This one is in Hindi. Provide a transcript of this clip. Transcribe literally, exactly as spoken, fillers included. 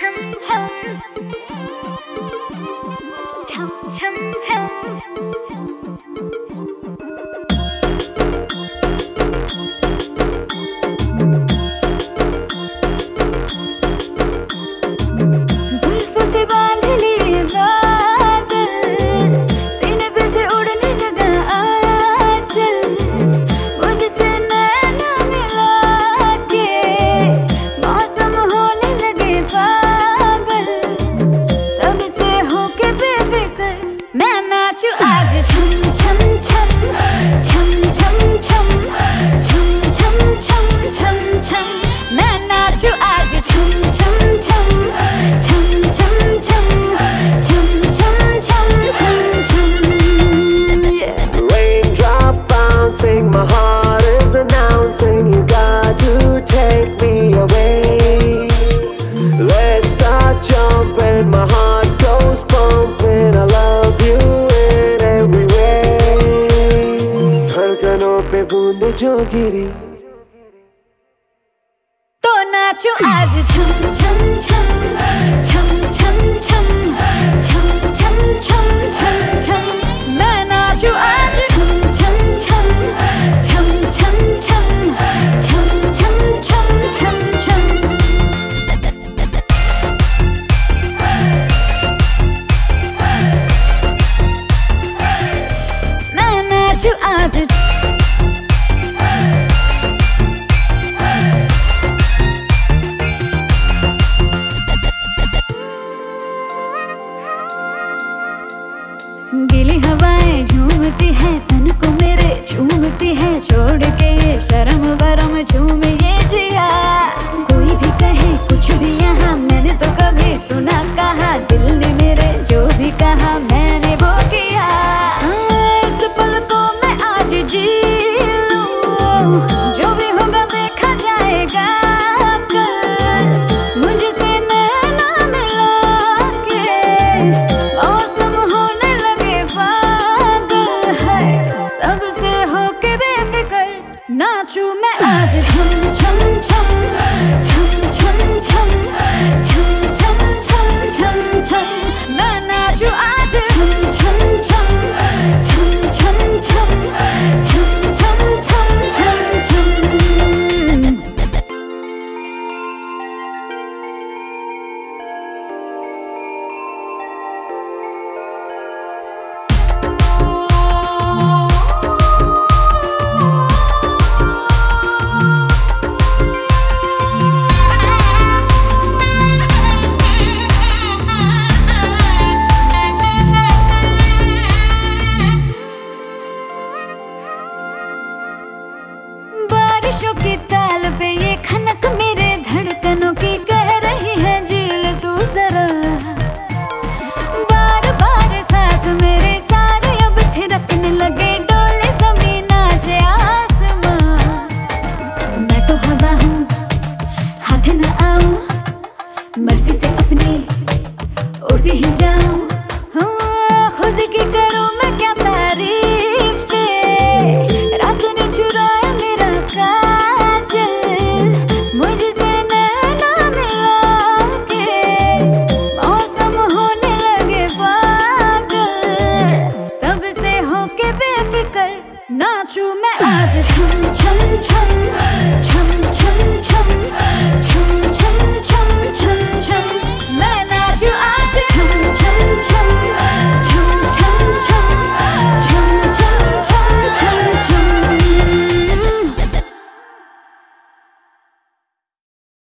जो गिरी तो नाचो आज छम छम छम छम छम छम छम छम छम छम छम मैं नाचो आज छम छम छम छम छम छम छम छम छम छम छम मैं नाचो आज गीली हवाएं झूमती है तन को मेरे झूमती है छोड़ के ये शर्म वरम झूम ये जिया कोई भी कहे कुछ भी यहाँ मैंने तो कभी सुना कहा दिल ने मेरे जो भी कहा मैंने वो किया इस पल को मैं आज जी लूं जो भी होगा देखा जाएगा कल मुझसे नैना मिला के मौसम होने सबसे होके बेफिक्र नाचू मैं आज छम छम छम छम छम छम छम छम छम छम छम मैं नाचू आज छम छम छम छम छम छम छम छम छम छम छम बारिशों की ताल पे ये खनक मेरे धड़कनों की कह रही है झील तू जरा बार बार साथ मेरे सारे अब थिरकने लगे डोले जमीन नाचे आसमां मैं तो हवा हूँ हाथ न आऊं मर्जी से अपनी उड़ती ही जाऊं खुद की करूं मैं क्या तारीफ रात ने चुराया मेरा काजल मुझसे नैना मिला के मौसम होने लगे पागल सबसे होके बेफिक्र नाचू मैं आज छम छम छम